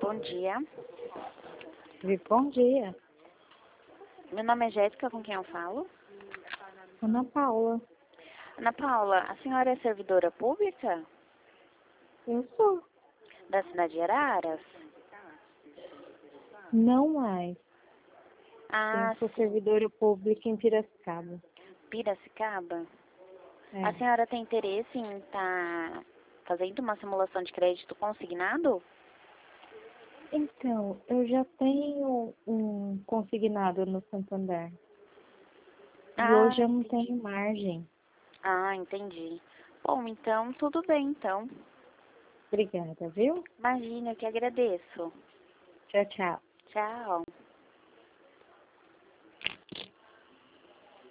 Bom dia. Bom dia, Meu nome é Jéssica, com quem eu falo? Ana Paula. Ana Paula, a senhora é servidora pública Eu sou. da cidade de Araras? Não mais. Ah, Eu sou sim. servidora pública em Piracicaba. Piracicaba? A É. senhora tem interesse em estar fazendo uma simulação de crédito consignado? Então, eu já tenho um consignado no Santander. E Ah, hoje eu não entendi. tenho margem. Ah, entendi. Bom, então, tudo bem, então. Obrigada, viu? Imagina, eu que agradeço. Tchau, tchau. Tchau.